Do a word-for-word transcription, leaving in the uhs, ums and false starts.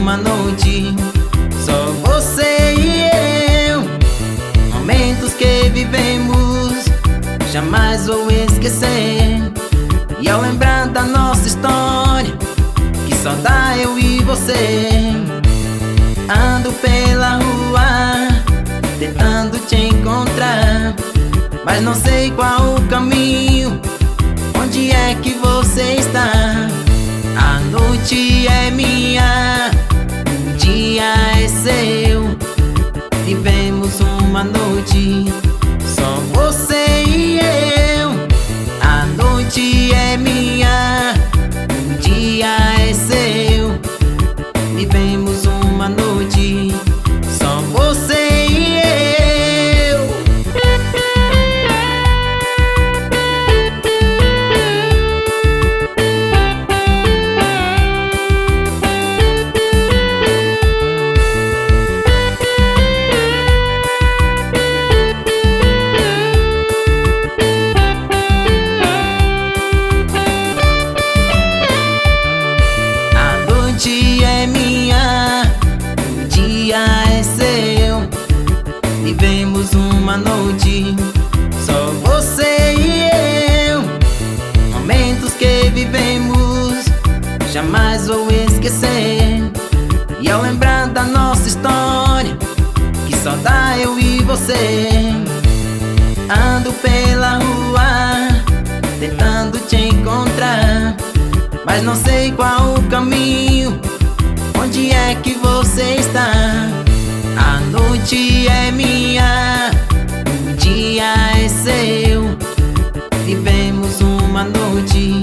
uma noite, só você e eu. Momentos que vivemos, jamais vou esquecer. E ao lembrar da nossa história, que só dá eu e você. Ando pela rua, tentando te encontrar, mas não sei qual o caminho. Onde é que você está? A noite é minha, o dia é seu. Vivemos uma noite, só você e eu. A noite é minha, o dia é seu. Vivemos uma noite, só você e eu. Vivemos uma noite, só você e eu. Momentos que vivemos, jamais vou esquecer. E ao lembrar da nossa história, que só dá eu e você. Ando pela rua, tentando te encontrar, mas não sei qual o caminho. Onde é que você está? A noite é minha, o dia é seu. Vivemos uma noite,